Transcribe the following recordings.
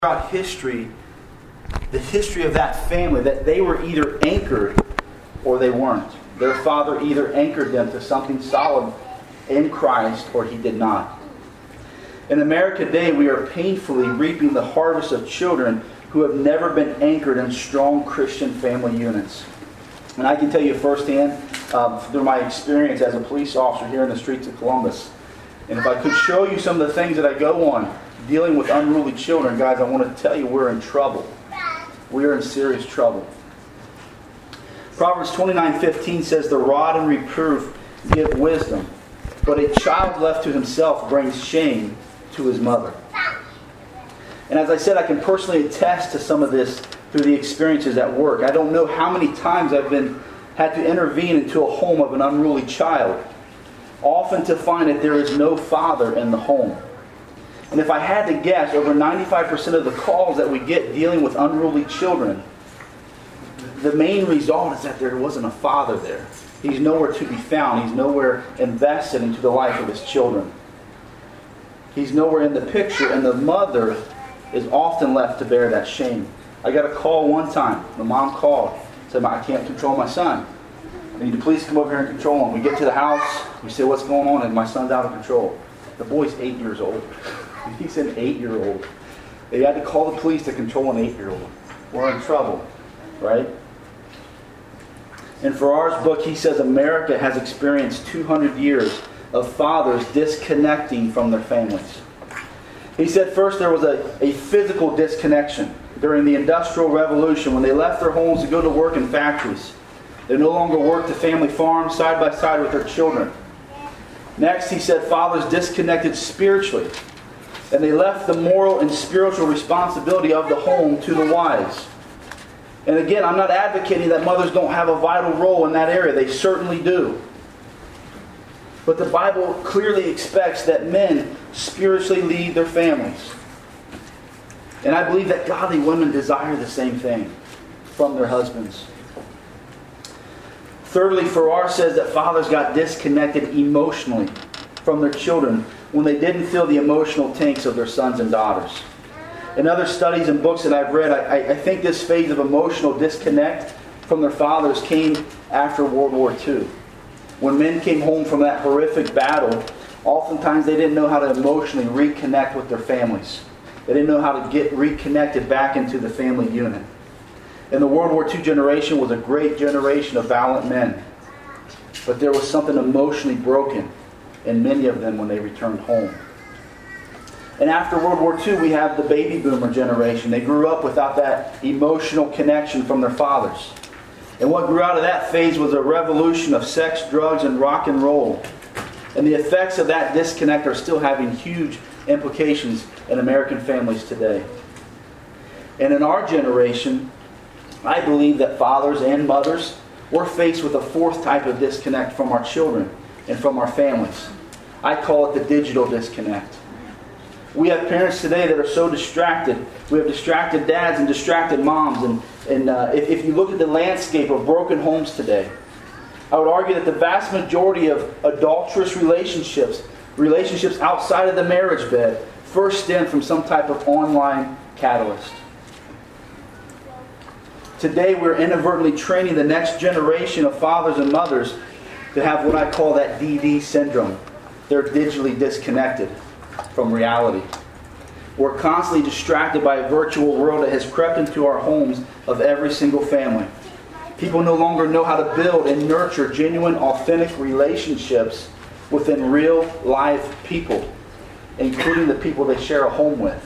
throughout history, the history of that family, that they were either anchored or they weren't. Their father either anchored them to something solid in Christ or he did not. In America today, we are painfully reaping the harvest of children who have never been anchored in strong Christian family units. And I can tell you firsthand, through my experience as a police officer here in the streets of Columbus, and if I could show you some of the things that I go on dealing with unruly children, guys, I want to tell you we're in trouble. We are in serious trouble. Proverbs 29:15 says, "The rod and reproof give wisdom, but a child left to himself brings shame to his mother." And as I said, I can personally attest to some of this through the experiences at work. I don't know how many times I've had to intervene into a home of an unruly child, often to find that there is no father in the home. And if I had to guess, over 95% of the calls that we get dealing with unruly children, the main result is that there wasn't a father there. He's nowhere to be found. He's nowhere invested into the life of his children. He's nowhere in the picture, and the mother is often left to bear that shame. I got a call one time. The mom called, said, "I can't control my son. I need the police to come over here and control him." We get to the house, we say, "What's going on?" And my son's out of control. The boy's 8 years old. He's an 8-year-old. They had to call the police to control an 8-year-old. We're in trouble, right? In Farrar's book, he says America has experienced 200 years of fathers disconnecting from their families. He said first there was a physical disconnection during the Industrial Revolution when they left their homes to go to work in factories. They no longer worked the family farm side by side with their children. Next, he said fathers disconnected spiritually, and they left the moral and spiritual responsibility of the home to the wives. And again, I'm not advocating that mothers don't have a vital role in that area. They certainly do. But the Bible clearly expects that men spiritually lead their families. And I believe that godly women desire the same thing from their husbands. Thirdly, Farrar says that fathers got disconnected emotionally from their children when they didn't fill the emotional tanks of their sons and daughters. In other studies and books that I've read, I think this phase of emotional disconnect from their fathers came after World War II. When men came home from that horrific battle, oftentimes they didn't know how to emotionally reconnect with their families. They didn't know how to get reconnected back into the family unit. And the World War II generation was a great generation of valiant men. But there was something emotionally broken in many of them when they returned home. And after World War II, we have the baby boomer generation. They grew up without that emotional connection from their fathers. And what grew out of that phase was a revolution of sex, drugs, and rock and roll. And the effects of that disconnect are still having huge implications in American families today. And in our generation, I believe that fathers and mothers, we're faced with a fourth type of disconnect from our children and from our families. I call it the digital disconnect. We have parents today that are so distracted. We have distracted dads and distracted moms. And if you look at the landscape of broken homes today, I would argue that the vast majority of adulterous relationships outside of the marriage bed, first stem from some type of online catalyst. Today we're inadvertently training the next generation of fathers and mothers to have what I call that DD syndrome. They're digitally disconnected from reality. We're constantly distracted by a virtual world that has crept into our homes of every single family. People no longer know how to build and nurture genuine, authentic relationships within real, live people, including the people they share a home with.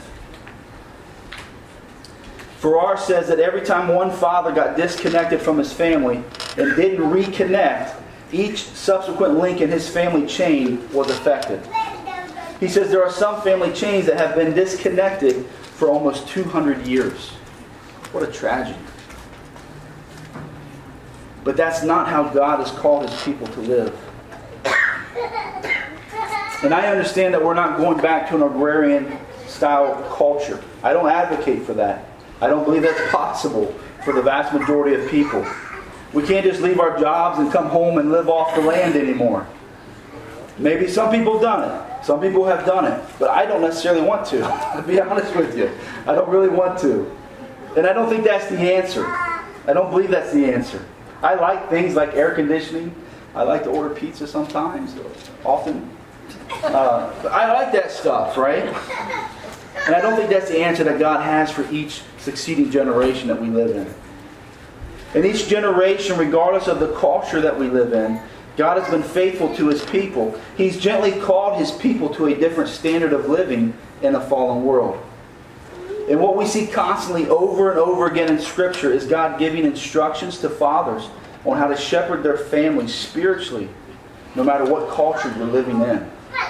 Farrar says that every time one father got disconnected from his family and didn't reconnect, each subsequent link in his family chain was affected. He says there are some family chains that have been disconnected for almost 200 years. What a tragedy. But that's not how God has called His people to live. And I understand that we're not going back to an agrarian-style culture. I don't advocate for that. I don't believe that's possible for the vast majority of people. We can't just leave our jobs and come home and live off the land anymore. Maybe some people have done it. Some people have done it, but I don't necessarily want to. To be honest with you, I don't really want to. And I don't think that's the answer. I don't believe that's the answer. I like things like air conditioning. I like to order pizza sometimes, often. I like that stuff, right? And I don't think that's the answer that God has for each succeeding generation that we live in. In each generation, regardless of the culture that we live in, God has been faithful to His people. He's gently called His people to a different standard of living in a fallen world. And what we see constantly over and over again in Scripture is God giving instructions to fathers on how to shepherd their families spiritually, no matter what culture you're living in.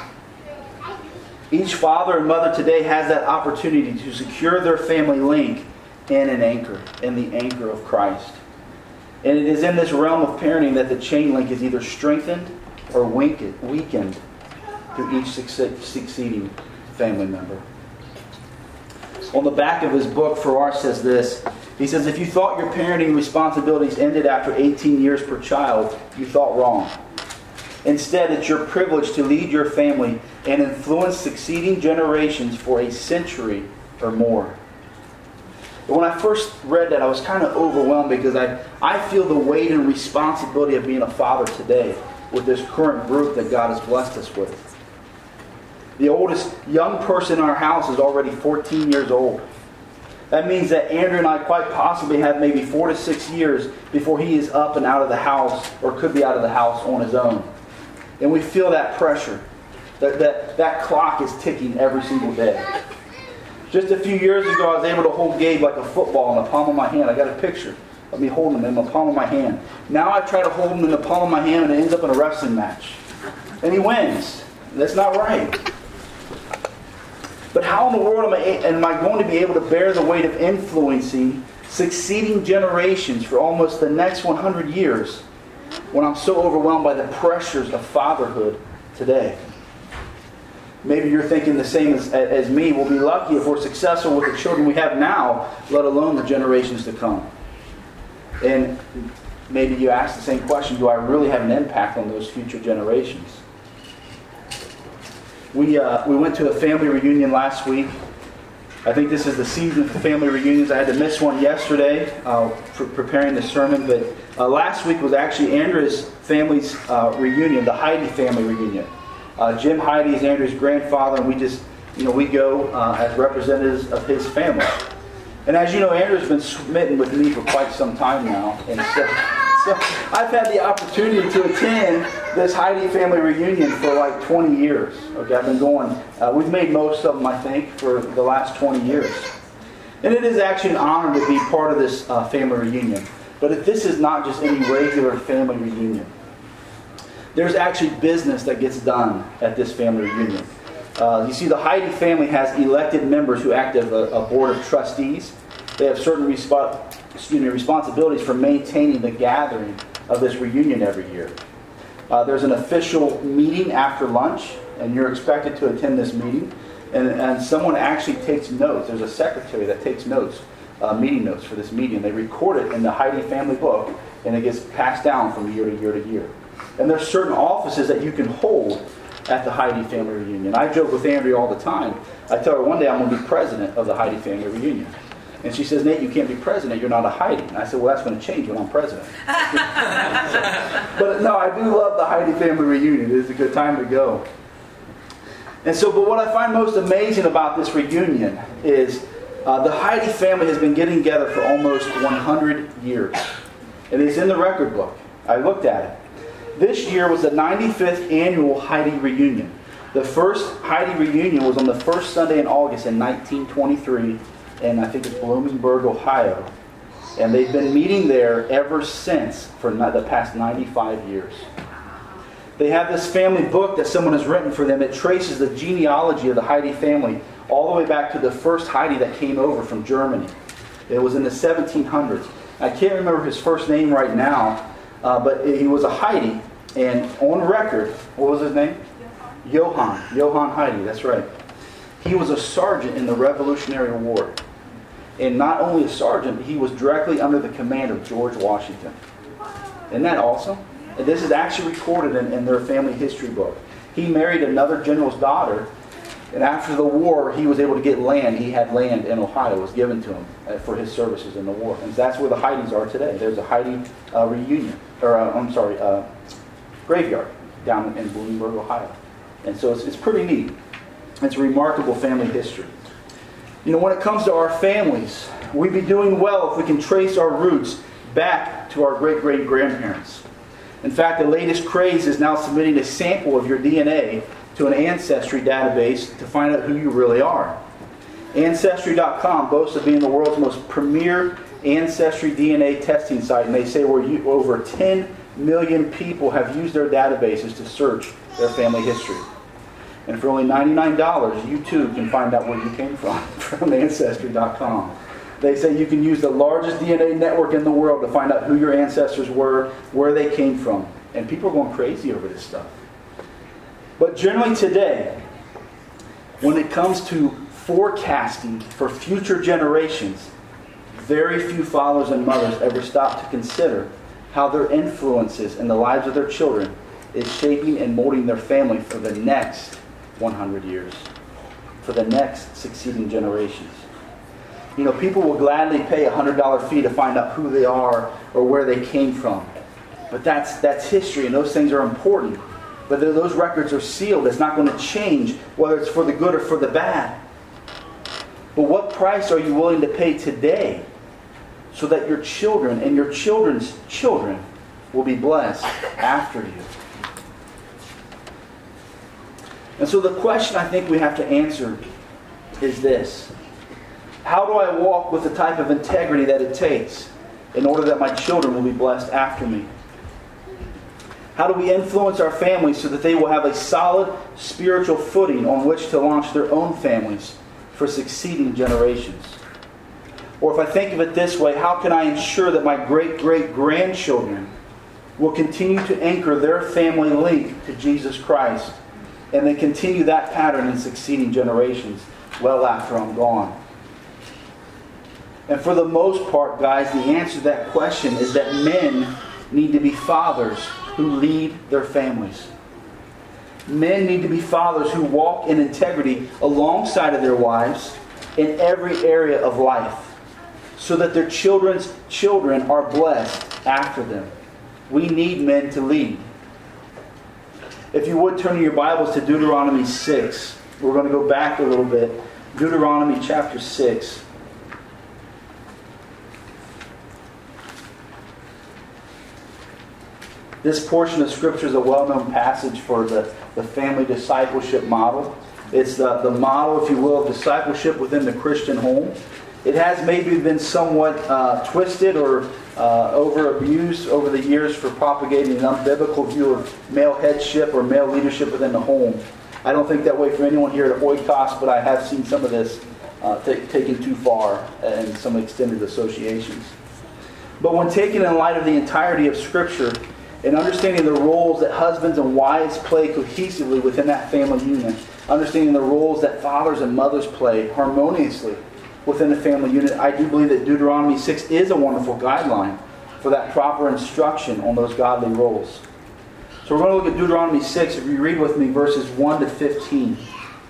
Each father and mother today has that opportunity to secure their family link in an anchor, in the anchor of Christ. And it is in this realm of parenting that the chain link is either strengthened or weakened through each succeeding family member. On the back of his book, Farrar says this. He says, if you thought your parenting responsibilities ended after 18 years per child, you thought wrong. Instead, it's your privilege to lead your family and influence succeeding generations for a century or more. But when I first read that, I was kind of overwhelmed because I feel the weight and responsibility of being a father today with this current group that God has blessed us with. The oldest young person in our house is already 14 years old. That means that Andrew and I quite possibly have maybe 4 to 6 years before he is up and out of the house, or could be out of the house on his own. And we feel that pressure. That clock is ticking every single day. Just a few years ago, I was able to hold Gabe like a football in the palm of my hand. I got a picture of me holding him in the palm of my hand. Now I try to hold him in the palm of my hand and it ends up in a wrestling match. And he wins. That's not right. But how in the world am I going to be able to bear the weight of influencing succeeding generations for almost the next 100 years when I'm so overwhelmed by the pressures of fatherhood today? Maybe you're thinking the same as me. We'll be lucky if we're successful with the children we have now, let alone the generations to come. And maybe you ask the same question, do I really have an impact on those future generations? We went to a family reunion last week. I think this is the season for family reunions. I had to miss one yesterday for preparing the sermon, but last week was actually Andrew's family's reunion, the Heidi family reunion. Jim Heidi is Andrew's grandfather, and we go as representatives of his family. And as you know, Andrew's been smitten with me for quite some time now, and so I've had the opportunity to attend this Heidi family reunion for like 20 years. Okay, I've been going. We've made most of them, I think, for the last 20 years. And it is actually an honor to be part of this family reunion. But this is not just any regular family reunion. There's actually business that gets done at this family reunion. You see, the Heidi family has elected members who act as a board of trustees. They have certain responsibilities for maintaining the gathering of this reunion every year. There's an official meeting after lunch, and you're expected to attend this meeting. And someone actually takes notes. There's a secretary that takes notes, meeting notes for this meeting. They record it in the Heidi family book, and it gets passed down from year to year to year. And there's certain offices that you can hold at the Heidi family reunion. I joke with Andrea all the time. I tell her one day I'm going to be president of the Heidi family reunion. And she says, Nate, you can't be president. You're not a Heidi. And I said, well, that's going to change when I'm president. But no, I do love the Heidi family reunion. It is a good time to go. And so, but what I find most amazing about this reunion is the Heidi family has been getting together for almost 100 years. It is in the record book. I looked at it. This year was the 95th annual Heidi reunion. The first Heidi reunion was on the first Sunday in August in 1923, and I think it's Bloomingburg, Ohio. And they've been meeting there ever since for the past 95 years. They have this family book that someone has written for them. It traces the genealogy of the Heidi family all the way back to the first Heidi that came over from Germany. It was in the 1700s. I can't remember his first name right now, but he was a Heidi. And on record, what was his name? Johann Heidi, that's right. He was a sergeant in the Revolutionary War. And not only a sergeant, he was directly under the command of George Washington. Isn't that awesome? And this is actually recorded in their family history book. He married another general's daughter, and after the war, he was able to get land. He had land in Ohio. It was given to him for his services in the war. And that's where the Heidi's are today. There's a Heidi graveyard down in Bloomberg, Ohio. And so it's pretty neat. It's a remarkable family history. You know, when it comes to our families, we'd be doing well if we can trace our roots back to our great-great-grandparents. In fact, the latest craze is now submitting a sample of your DNA to an Ancestry database to find out who you really are. Ancestry.com boasts of being the world's most premier Ancestry DNA testing site, and they say over 10 million people have used their databases to search their family history. And for only $99, you too can find out where you came from Ancestry.com. They say you can use the largest DNA network in the world to find out who your ancestors were, where they came from. And people are going crazy over this stuff. But generally today, when it comes to forecasting for future generations, very few fathers and mothers ever stop to consider how their influences in the lives of their children is shaping and molding their family for the next 100 years, for the next succeeding generations. You know, people will gladly pay a $100 fee to find out who they are or where they came from. But that's history, and those things are important. But those records are sealed. It's not going to change, whether it's for the good or for the bad. But what price are you willing to pay today so that your children and your children's children will be blessed after you? And so the question I think we have to answer is this: how do I walk with the type of integrity that it takes in order that my children will be blessed after me? How do we influence our families so that they will have a solid spiritual footing on which to launch their own families for succeeding generations? Or if I think of it this way, how can I ensure that my great-great-grandchildren will continue to anchor their family link to Jesus Christ and then continue that pattern in succeeding generations well after I'm gone? And for the most part, guys, the answer to that question is that men need to be fathers who lead their families. Men need to be fathers who walk in integrity alongside of their wives in every area of life, so that their children's children are blessed after them. We need men to lead. If you would turn your Bibles to Deuteronomy 6. We're going to go back a little bit. Deuteronomy chapter 6. This portion of Scripture is a well-known passage for the family discipleship model. It's the model, if you will, of discipleship within the Christian home. It has maybe been somewhat twisted or over-abused over the years for propagating an unbiblical view of male headship or male leadership within the home. I don't think that way for anyone here at Oikos, but I have seen some of this taken too far in some extended associations. But when taken in light of the entirety of Scripture, and understanding the roles that husbands and wives play cohesively within that family unit, understanding the roles that fathers and mothers play harmoniously within the family unit, I do believe that Deuteronomy 6 is a wonderful guideline for that proper instruction on those godly roles. So we're going to look at Deuteronomy 6. If you read with me verses 1 to 15. It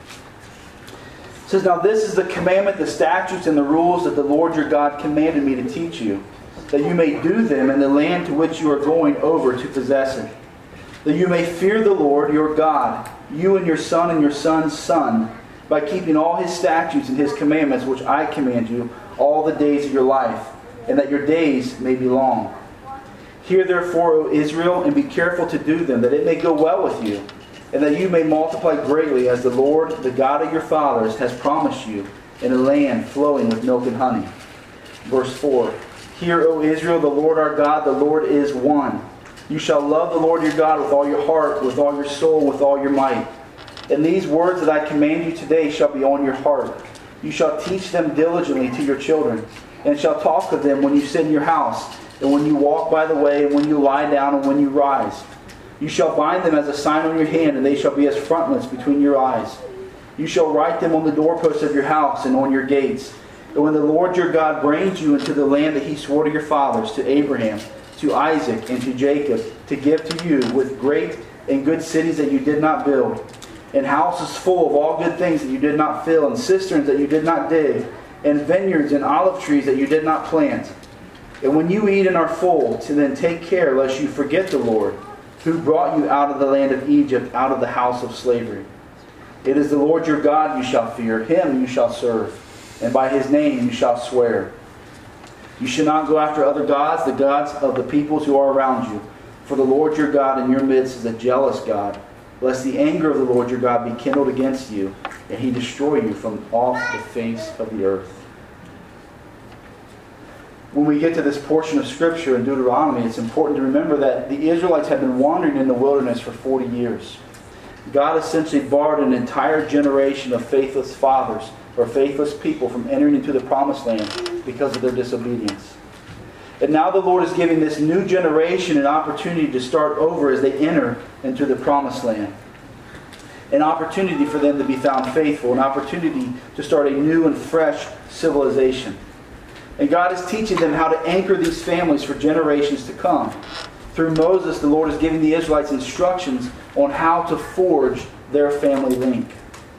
says, "Now this is the commandment, the statutes, and the rules that the Lord your God commanded me to teach you, that you may do them in the land to which you are going over to possess it. That you may fear the Lord your God, you and your son and your son's son, by keeping all His statutes and His commandments which I command you all the days of your life, and that your days may be long. Hear therefore, O Israel, and be careful to do them, that it may go well with you, and that you may multiply greatly, as the Lord, the God of your fathers, has promised you, in a land flowing with milk and honey." Verse 4. "Hear, O Israel, the Lord our God, the Lord is one. You shall love the Lord your God with all your heart, with all your soul, with all your might. And these words that I command you today shall be on your heart. You shall teach them diligently to your children, and shall talk of them when you sit in your house, and when you walk by the way, and when you lie down, and when you rise. You shall bind them as a sign on your hand, and they shall be as frontlets between your eyes. You shall write them on the doorposts of your house and on your gates. And when the Lord your God brings you into the land that He swore to your fathers, to Abraham, to Isaac, and to Jacob, to give to you with great in good cities that you did not build, in houses full of all good things that you did not fill, and cisterns that you did not dig, and vineyards and olive trees that you did not plant. And when you eat and are full, to then take care lest you forget the Lord, who brought you out of the land of Egypt, out of the house of slavery. It is the Lord your God you shall fear, Him you shall serve, and by His name you shall swear. You shall not go after other gods, the gods of the peoples who are around you. For the Lord your God in your midst is a jealous God, lest the anger of the Lord your God be kindled against you, and He destroy you from off the face of the earth. When we get to this portion of Scripture in Deuteronomy, it's important to remember that the Israelites had been wandering in the wilderness for 40 years. God essentially barred an entire generation of faithless fathers or faithless people from entering into the promised land because of their disobedience. And now the Lord is giving this new generation an opportunity to start over as they enter into the promised land. An opportunity for them to be found faithful. An opportunity to start a new and fresh civilization. And God is teaching them how to anchor these families for generations to come. Through Moses, the Lord is giving the Israelites instructions on how to forge their family link.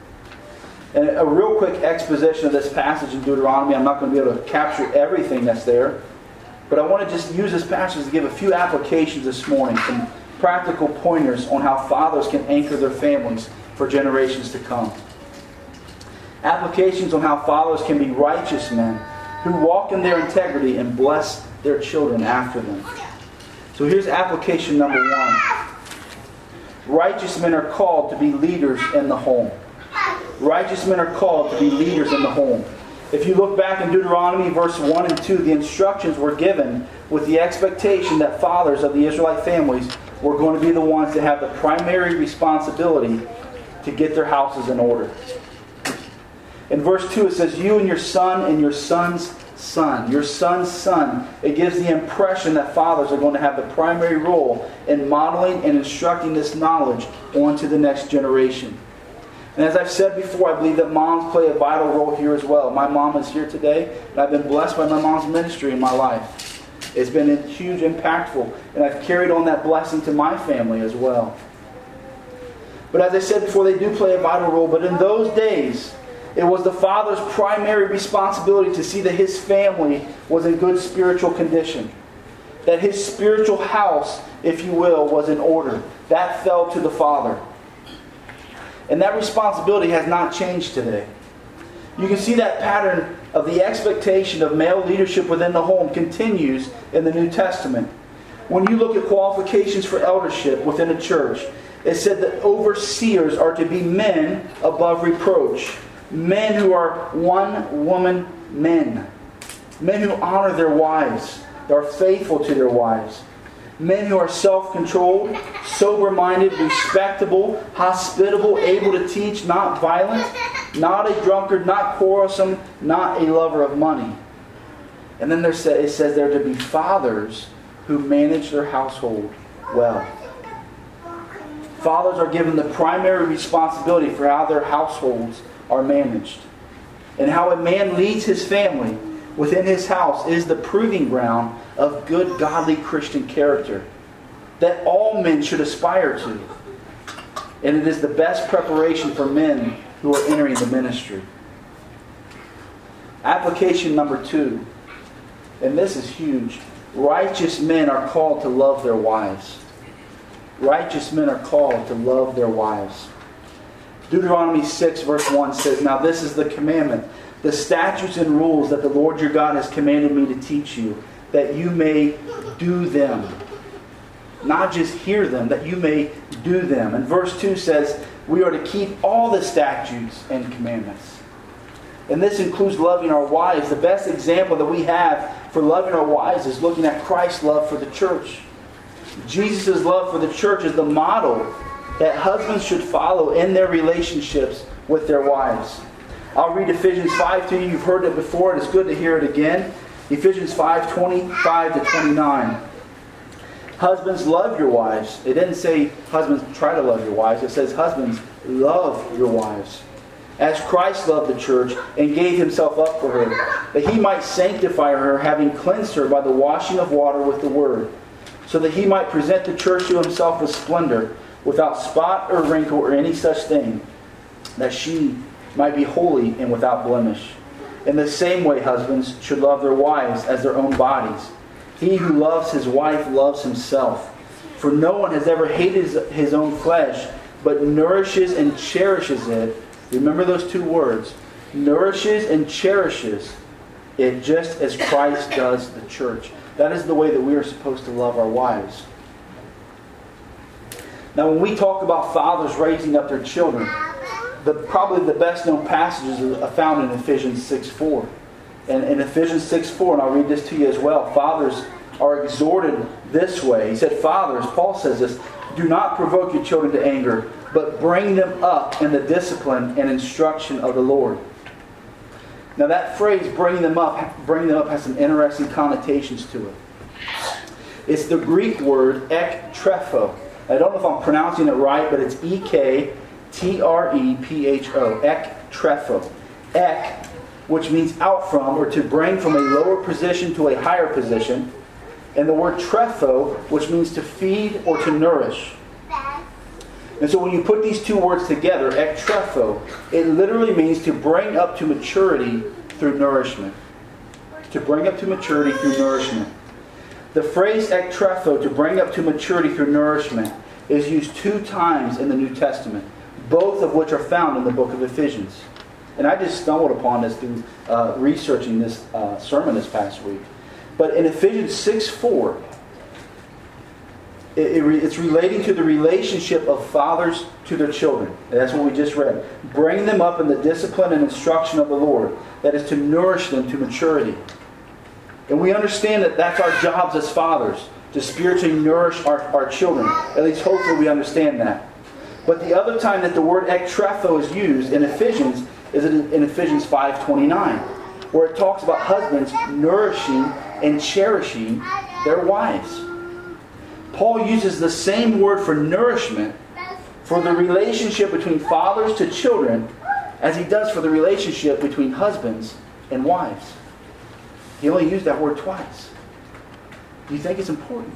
And a real quick exposition of this passage in Deuteronomy. I'm not going to be able to capture everything that's there. But I want to just use this passage to give a few applications this morning. Some practical pointers on how fathers can anchor their families for generations to come. Applications on how fathers can be righteous men who walk in their integrity and bless their children after them. So here's application number 1. Righteous men are called to be leaders in the home. Righteous men are called to be leaders in the home. If you look back in Deuteronomy verse 1 and 2, the instructions were given with the expectation that fathers of the Israelite families were going to be the ones that have the primary responsibility to get their houses in order. In verse 2 it says, you and your son and your son's son. Your son's son. It gives the impression that fathers are going to have the primary role in modeling and instructing this knowledge onto the next generation. And as I've said before, I believe that moms play a vital role here as well. My mom is here today, and I've been blessed by my mom's ministry in my life. It's been huge, impactful, and I've carried on that blessing to my family as well. But as I said before, they do play a vital role. But in those days, it was the father's primary responsibility to see that his family was in good spiritual condition. That his spiritual house, if you will, was in order. That fell to the father. And that responsibility has not changed today. You can see that pattern of the expectation of male leadership within the home continues in the New Testament. When you look at qualifications for eldership within a church, it said that overseers are to be men above reproach. Men who are one-woman men. Men who honor their wives. They are faithful to their wives. Men who are self-controlled, sober-minded, respectable, hospitable, able to teach, not violent, not a drunkard, not quarrelsome, not a lover of money. And then it says they're to be fathers who manage their household well. Fathers are given the primary responsibility for how their households are managed. And how a man leads his family within his house is the proving ground of good, godly Christian character that all men should aspire to. And it is the best preparation for men who are entering the ministry. Application number 2, and this is huge. Righteous men are called to love their wives. Righteous men are called to love their wives. Deuteronomy 6 verse 1 says, now this is the commandment, the statutes and rules that the Lord your God has commanded me to teach you, that you may do them. Not just hear them, that you may do them. And verse 2 says, we are to keep all the statutes and commandments. And this includes loving our wives. The best example that we have for loving our wives is looking at Christ's love for the church. Jesus' love for the church is the model that husbands should follow in their relationships with their wives. I'll read Ephesians 5 to you. You've heard it before, and it's good to hear it again. Ephesians 5, 25 to 29. Husbands, love your wives. It didn't say husbands try to love your wives. It says husbands, love your wives. As Christ loved the church and gave himself up for her, that he might sanctify her, having cleansed her by the washing of water with the word, so that he might present the church to himself with splendor, without spot or wrinkle or any such thing, that she might be holy and without blemish. In the same way, husbands should love their wives as their own bodies. He who loves his wife loves himself. For no one has ever hated his own flesh, but nourishes and cherishes it. Remember those two words. Nourishes and cherishes it, just as Christ does the church. That is the way that we are supposed to love our wives. Now, when we talk about fathers raising up their children, probably the best known passages are found in Ephesians 6:4. And in Ephesians 6:4, and I'll read this to you as well, fathers are exhorted this way. He said, fathers, Paul says this, do not provoke your children to anger, but bring them up in the discipline and instruction of the Lord. Now that phrase, bring them up has some interesting connotations to it. It's the Greek word ek trepho. I don't know if I'm pronouncing it right, but it's E-K-T-R-E-P-H-O. Ek trepho. Ek, which means out from, or to bring from a lower position to a higher position. And the word trepho, which means to feed or to nourish. And so when you put these two words together, ek trepho, it literally means to bring up to maturity through nourishment. To bring up to maturity through nourishment. The phrase ek trepho, to bring up to maturity through nourishment, is used 2 times in the New Testament, both of which are found in the book of Ephesians. And I just stumbled upon this through researching this sermon this past week. But in Ephesians 6:4, it's relating to the relationship of fathers to their children. And that's what we just read. Bring them up in the discipline and instruction of the Lord. That is to nourish them to maturity. And we understand that that's our jobs as fathers, to spiritually nourish our children. At least hopefully we understand that. But the other time that the word ek trepho is used in Ephesians is in Ephesians 5:29, where it talks about husbands nourishing and cherishing their wives. Paul uses the same word for nourishment for the relationship between fathers to children as he does for the relationship between husbands and wives. He only used that word twice. Do you think it's important?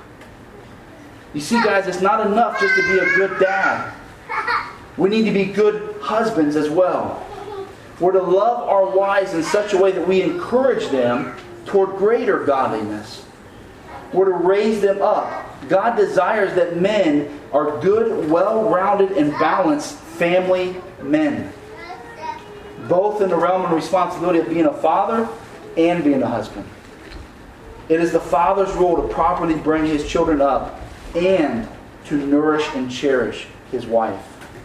You see, guys, it's not enough just to be a good dad. We need to be good husbands as well. We're to love our wives in such a way that we encourage them toward greater godliness. We're to raise them up. God desires that men are good, well-rounded, and balanced family men. Both in the realm and responsibility of being a father and being a husband. It is the father's role to properly bring his children up and to nourish and cherish his wife.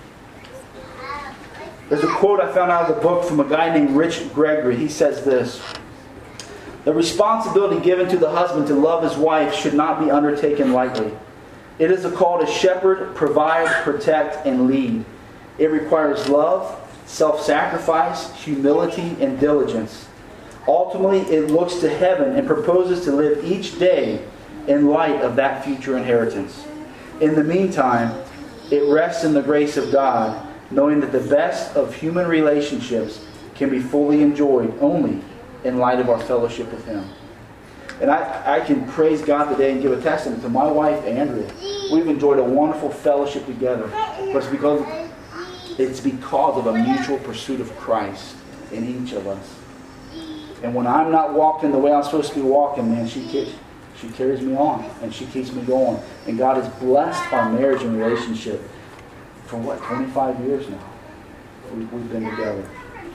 There's a quote I found out of the book from a guy named Rich Gregory. He says this: the responsibility given to the husband to love his wife should not be undertaken lightly. It is a call to shepherd, provide, protect, and lead. It requires love, self-sacrifice, humility, and diligence. Ultimately, it looks to heaven and proposes to live each day in light of that future inheritance. In the meantime, it rests in the grace of God, knowing that the best of human relationships can be fully enjoyed only in light of our fellowship with Him. And I can praise God today and give a testament to my wife, Andrea. We've enjoyed a wonderful fellowship together. But it's because of a mutual pursuit of Christ in each of us. And when I'm not walking the way I'm supposed to be walking, man, she carries me on and she keeps me going. And God has blessed our marriage and relationship for 25 years now. We've been together.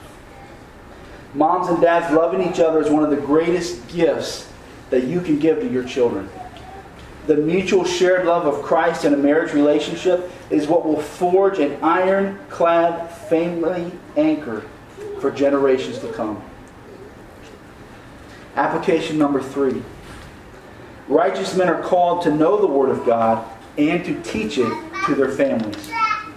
Moms and dads, loving each other is one of the greatest gifts that you can give to your children. The mutual shared love of Christ in a marriage relationship is what will forge an ironclad family anchor for generations to come. Application number 3. Righteous men are called to know the Word of God and to teach it to their families.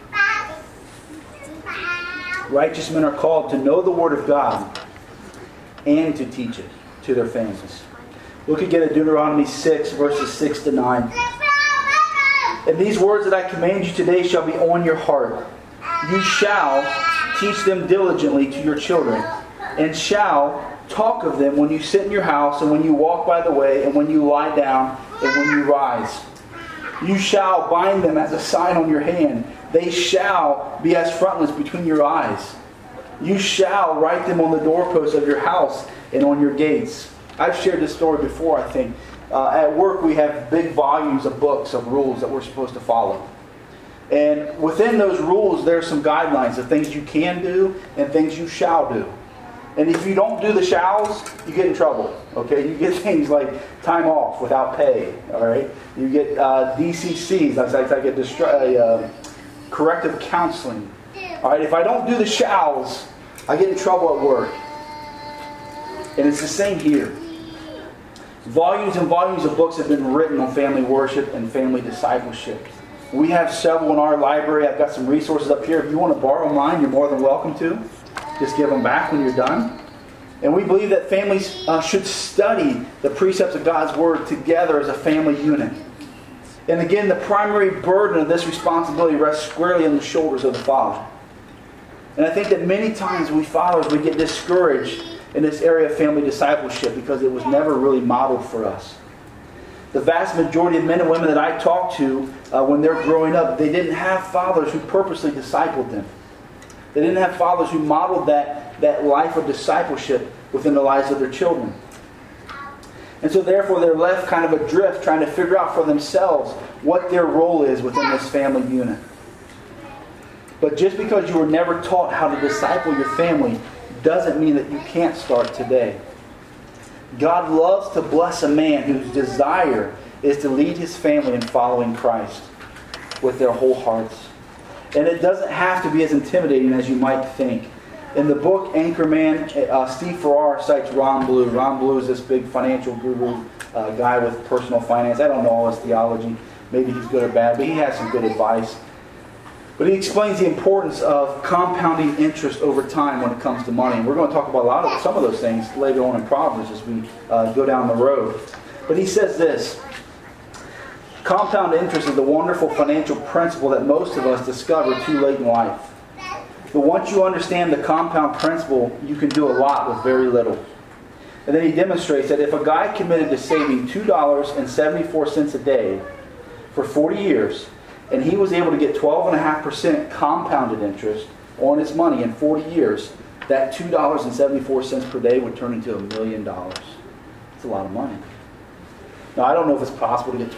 Righteous men are called to know the Word of God and to teach it to their families. Look again at Deuteronomy 6, verses 6 to 9. And these words that I command you today shall be on your heart. You shall teach them diligently to your children, and shall talk of them when you sit in your house, and when you walk by the way, and when you lie down, and when you rise. You shall bind them as a sign on your hand. They shall be as frontlets between your eyes. You shall write them on the doorposts of your house and on your gates. I've shared this story before, I think. At work, we have big volumes of books of rules that we're supposed to follow. And within those rules, there are some guidelines of things you can do and things you shall do. And if you don't do the shalls, you get in trouble. Okay, you get things like time off without pay. All right, you get DCCs. That's like a corrective counseling. All right, if I don't do the shalls, I get in trouble at work. And it's the same here. Volumes and volumes of books have been written on family worship and family discipleship. We have several in our library. I've got some resources up here. If you want to borrow mine, you're more than welcome to. Just give them back when you're done. And we believe that families should study the precepts of God's Word together as a family unit. And again, the primary burden of this responsibility rests squarely on the shoulders of the father. And I think that many times we fathers, we get discouraged in this area of family discipleship because it was never really modeled for us. The vast majority of men and women that I talk to when they're growing up, they didn't have fathers who purposely discipled them. They didn't have fathers who modeled that life of discipleship within the lives of their children. And so therefore they're left kind of adrift trying to figure out for themselves what their role is within this family unit. But just because you were never taught how to disciple your family doesn't mean that you can't start today. God loves to bless a man whose desire is to lead his family in following Christ with their whole hearts. And it doesn't have to be as intimidating as you might think. In the book Anchorman, Steve Farrar cites Ron Blue. Ron Blue is this big financial guru, guy with personal finance. I don't know all his theology. Maybe he's good or bad, but he has some good advice. But he explains the importance of compounding interest over time when it comes to money. And we're going to talk about some of those things later on in Proverbs as we go down the road. But he says this: compound interest is the wonderful financial principle that most of us discover too late in life. But once you understand the compound principle, you can do a lot with very little. And then he demonstrates that if a guy committed to saving $2.74 a day for 40 years, and he was able to get 12.5% compounded interest on his money in 40 years, that $2.74 per day would turn into $1 million. That's a lot of money. Now, I don't know if it's possible to get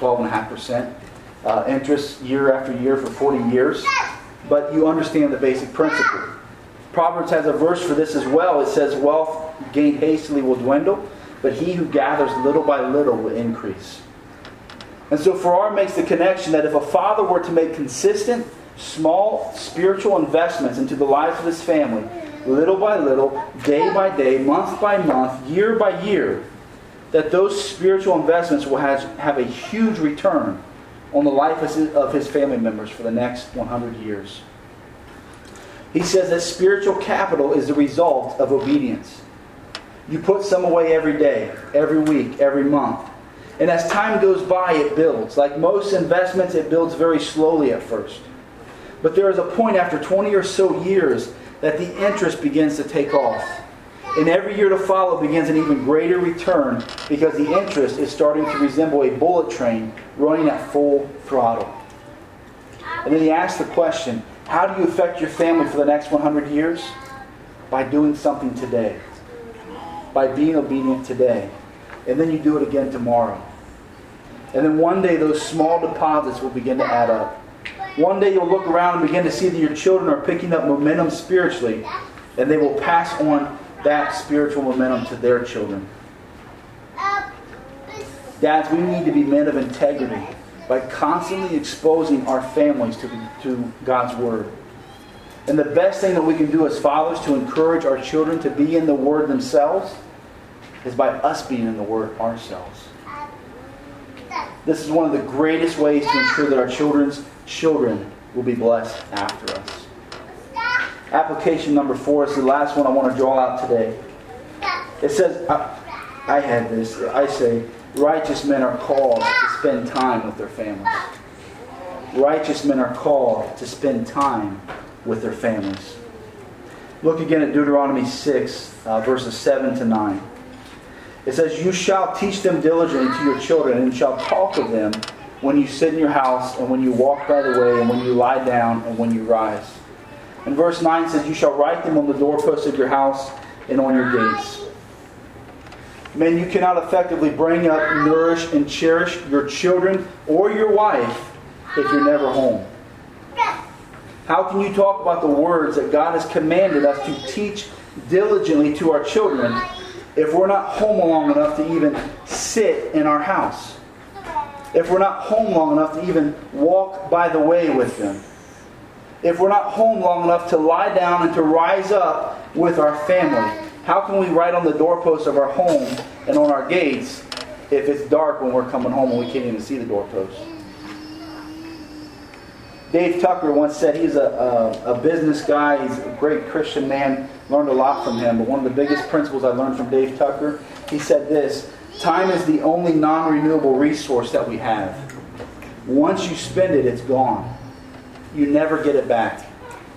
12.5% interest year after year for 40 years, but you understand the basic principle. Proverbs has a verse for this as well. It says, wealth gained hastily will dwindle, but he who gathers little by little will increase. And so Farrar makes the connection that if a father were to make consistent, small spiritual investments into the lives of his family, little by little, day by day, month by month, year by year, that those spiritual investments will have a huge return on the life of his family members for the next 100 years. He says that spiritual capital is the result of obedience. You put some away every day, every week, every month. And as time goes by, it builds. Like most investments, it builds very slowly at first. But there is a point after 20 or so years that the interest begins to take off. And every year to follow begins an even greater return because the interest is starting to resemble a bullet train running at full throttle. And then he asks the question, how do you affect your family for the next 100 years? By doing something today. By being obedient today. And then you do it again tomorrow. And then one day those small deposits will begin to add up. One day you'll look around and begin to see that your children are picking up momentum spiritually, and they will pass on that spiritual momentum to their children. Dads, we need to be men of integrity by constantly exposing our families to God's Word. And the best thing that we can do as fathers to encourage our children to be in the Word themselves is by us being in the Word ourselves. This is one of the greatest ways to ensure that our children's children will be blessed after us. Application number 4 is the last one I want to draw out today. It says, I had this, I say, righteous men are called to spend time with their families. Righteous men are called to spend time with their families. Look again at Deuteronomy 6, verses 7 to 9. It says, you shall teach them diligently to your children, and shall talk of them when you sit in your house, and when you walk by the way, and when you lie down, and when you rise. And verse 9 says, you shall write them on the doorposts of your house and on your gates. Men, you cannot effectively bring up, nourish, and cherish your children or your wife if you're never home. How can you talk about the words that God has commanded us to teach diligently to our children if we're not home long enough to even sit in our house? If we're not home long enough to even walk by the way with them? If we're not home long enough to lie down and to rise up with our family? How can we write on the doorposts of our home and on our gates if it's dark when we're coming home and we can't even see the doorposts? Dave Tucker once said, he's a business guy, he's a great Christian man, learned a lot from him, but one of the biggest principles I learned from Dave Tucker, he said this: time is the only non-renewable resource that we have. Once you spend it, it's gone. You never get it back.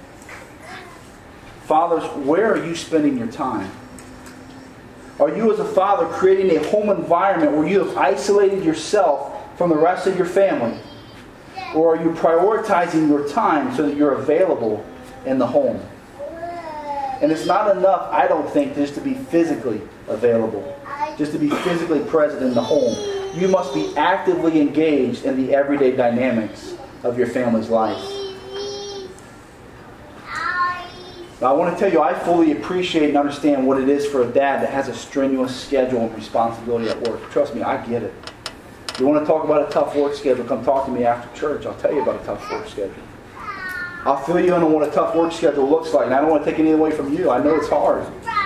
Fathers, where are you spending your time? Are you as a father creating a home environment where you have isolated yourself from the rest of your family? Or are you prioritizing your time so that you're available in the home? And it's not enough, I don't think, just to be physically available, just to be physically present in the home. You must be actively engaged in the everyday dynamics of your family's life. Now, I want to tell you, I fully appreciate and understand what it is for a dad that has a strenuous schedule and responsibility at work. Trust me, I get it. If you want to talk about a tough work schedule, come talk to me after church. I'll tell you about a tough work schedule. I'll fill you in on what a tough work schedule looks like. And I don't want to take anything away from you. I know it's hard.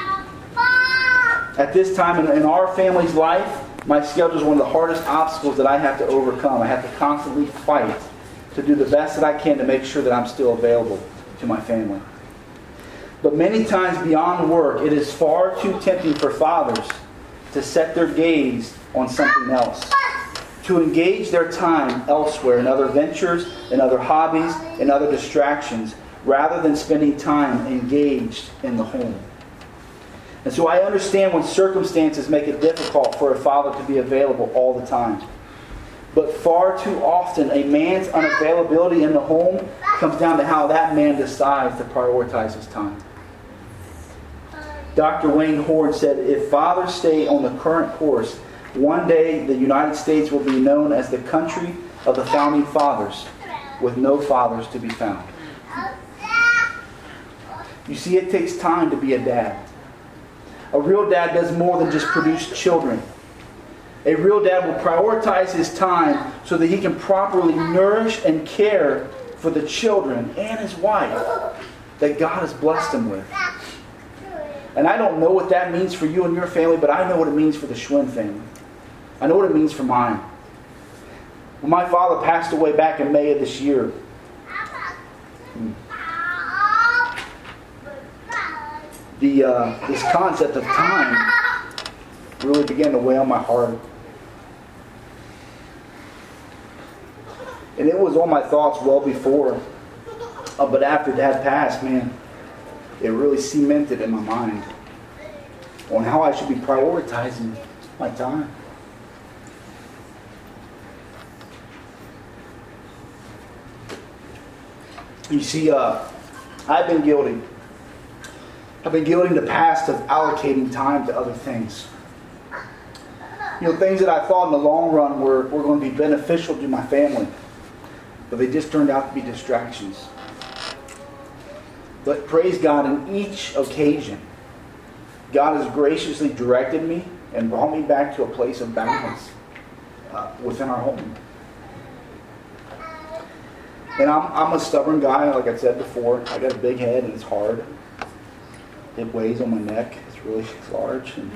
At this time in our family's life, my schedule is one of the hardest obstacles that I have to overcome. I have to constantly fight to do the best that I can to make sure that I'm still available to my family. But many times beyond work, it is far too tempting for fathers to set their gaze on something else, to engage their time elsewhere in other ventures, in other hobbies, in other distractions, rather than spending time engaged in the home. And so I understand when circumstances make it difficult for a father to be available all the time. But far too often, a man's unavailability in the home comes down to how that man decides to prioritize his time. Dr. Wayne Horn said, if fathers stay on the current course, one day the United States will be known as the country of the founding fathers, with no fathers to be found. You see, it takes time to be a dad. A real dad does more than just produce children. A real dad will prioritize his time so that he can properly nourish and care for the children and his wife that God has blessed him with. And I don't know what that means for you and your family, but I know what it means for the Schwinn family. I know what it means for mine. When my father passed away back in May of this year, this concept of time really began to weigh on my heart. And it was on my thoughts well before. But after Dad passed, man, it really cemented in my mind on how I should be prioritizing my time. You see, I've been guilty. I've been guilty in the past of allocating time to other things. You know, things that I thought in the long run were going to be beneficial to my family. But they just turned out to be distractions. But praise God, in each occasion, God has graciously directed me and brought me back to a place of balance within our home. And I'm a stubborn guy, like I said before. I got a big head and it's hard. It weighs on my neck. It's really large. And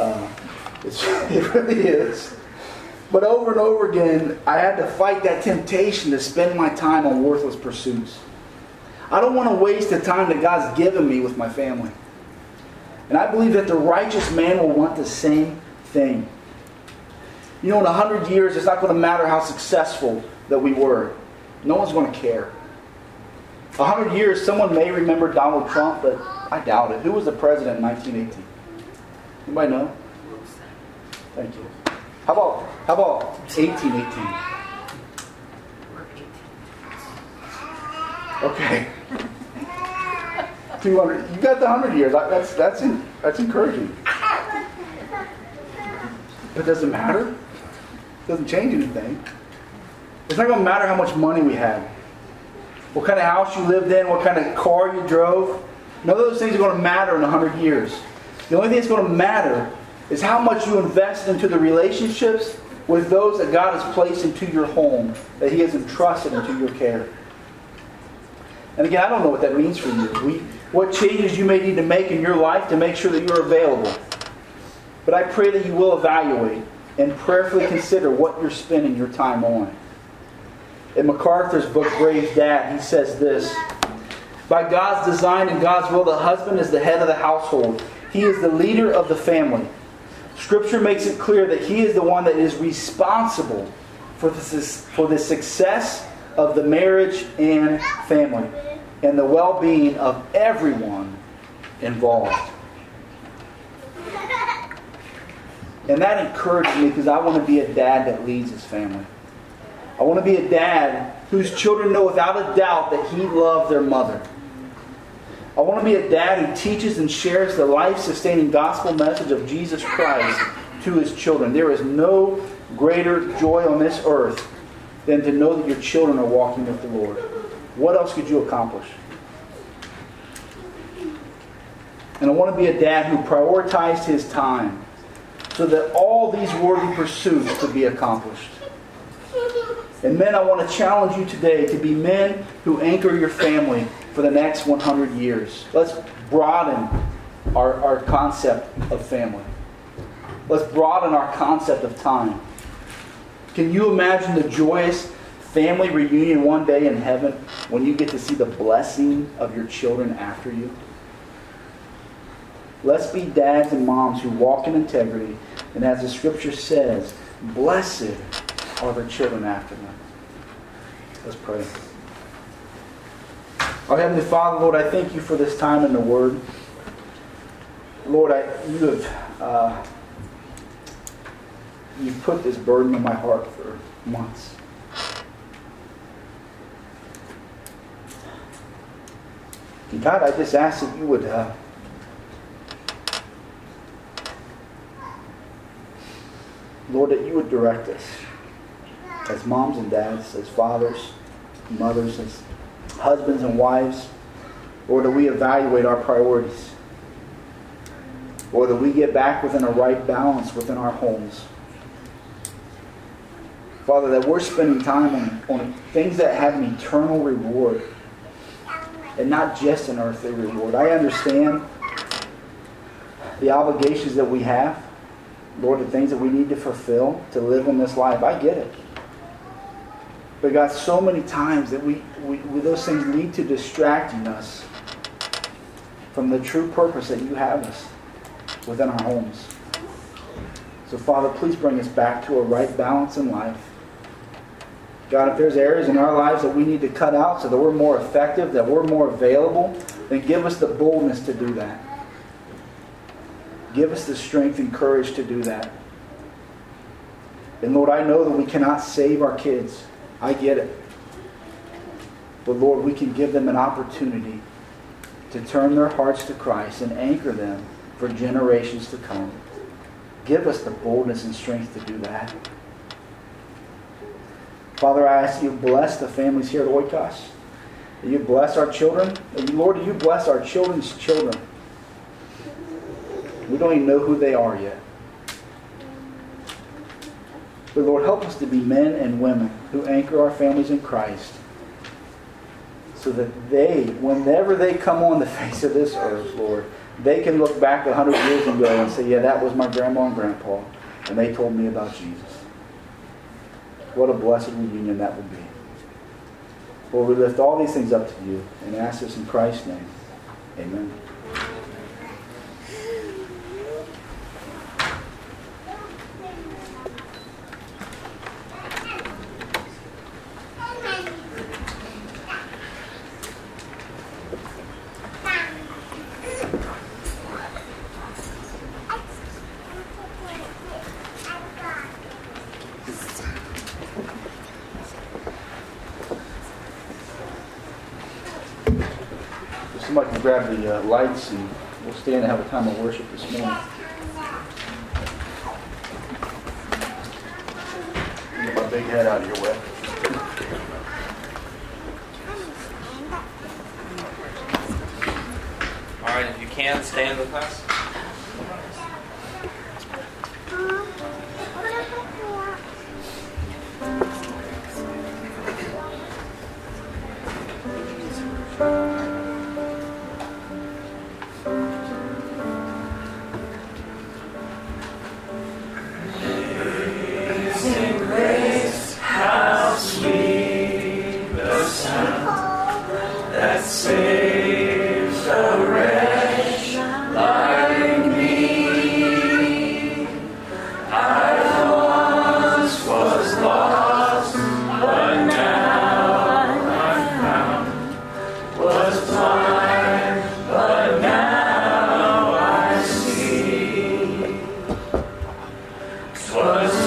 it really is. But over and over again, I had to fight that temptation to spend my time on worthless pursuits. I don't want to waste the time that God's given me with my family. And I believe that the righteous man will want the same thing. You know, in 100 years, it's not going to matter how successful that we were. No one's going to care. 100 years, someone may remember Donald Trump, but I doubt it. Who was the president in 1918? Anybody know? Thank you. How about 1818? Okay. 200. You got the 100 years. That's encouraging. But does it matter? It doesn't change anything. It's not going to matter how much money we had, what kind of house you lived in, what kind of car you drove. None of those things are going to matter in 100 years. The only thing that's going to matter is how much you invest into the relationships with those that God has placed into your home, that He has entrusted into your care. And again, I don't know what that means for you. What changes you may need to make in your life to make sure that you're available. But I pray that you will evaluate and prayerfully consider what you're spending your time on. In MacArthur's book, Brave Dad, he says this: by God's design and God's will, the husband is the head of the household. He is the leader of the family. Scripture makes it clear that he is the one that is responsible for the success of the marriage and family and the well-being of everyone involved. And that encourages me because I want to be a dad that leads his family. I want to be a dad whose children know without a doubt that he loved their mother. I want to be a dad who teaches and shares the life-sustaining gospel message of Jesus Christ to his children. There is no greater joy on this earth than to know that your children are walking with the Lord. What else could you accomplish? And I want to be a dad who prioritized his time so that all these worthy pursuits could be accomplished. And men, I want to challenge you today to be men who anchor your family for the next 100 years. Let's broaden our concept of family. Let's broaden our concept of time. Can you imagine the joyous family reunion one day in heaven when you get to see the blessing of your children after you? Let's be dads and moms who walk in integrity, and as the Scripture says, blessed are their children after them. Let's pray. Our Heavenly Father, Lord, I thank you for this time in the Word. Lord, you've put this burden in my heart for months. And God, I just ask that you would Lord, that you would direct us as moms and dads, as fathers, mothers, as husbands and wives. Lord, that we evaluate our priorities. Lord, that we get back within a right balance within our homes. Father, that we're spending time on things that have an eternal reward and not just an earthly reward. I understand the obligations that we have. Lord, the things that we need to fulfill to live in this life. I get it. But God, so many times that we those things lead to distracting us from the true purpose that you have us within our homes. So Father, please bring us back to a right balance in life. God, if there's areas in our lives that we need to cut out so that we're more effective, that we're more available, then give us the boldness to do that. Give us the strength and courage to do that. And Lord, I know that we cannot save our kids. I get it. But Lord, we can give them an opportunity to turn their hearts to Christ and anchor them for generations to come. Give us the boldness and strength to do that. Father, I ask you to bless the families here at Oikos. That you bless our children. Lord, that you bless our children's children. We don't even know who they are yet. But Lord, help us to be men and women who anchor our families in Christ so that they, whenever they come on the face of this earth, Lord, they can look back 100 years ago and say, yeah, that was my grandma and grandpa, and they told me about Jesus. What a blessed reunion that will be. Lord, we lift all these things up to you and ask this in Christ's name. Amen. somebody can grab the lights and we'll stand and have a time of worship this morning. Get my big head out of your way. All right, if you can, stand with us. Was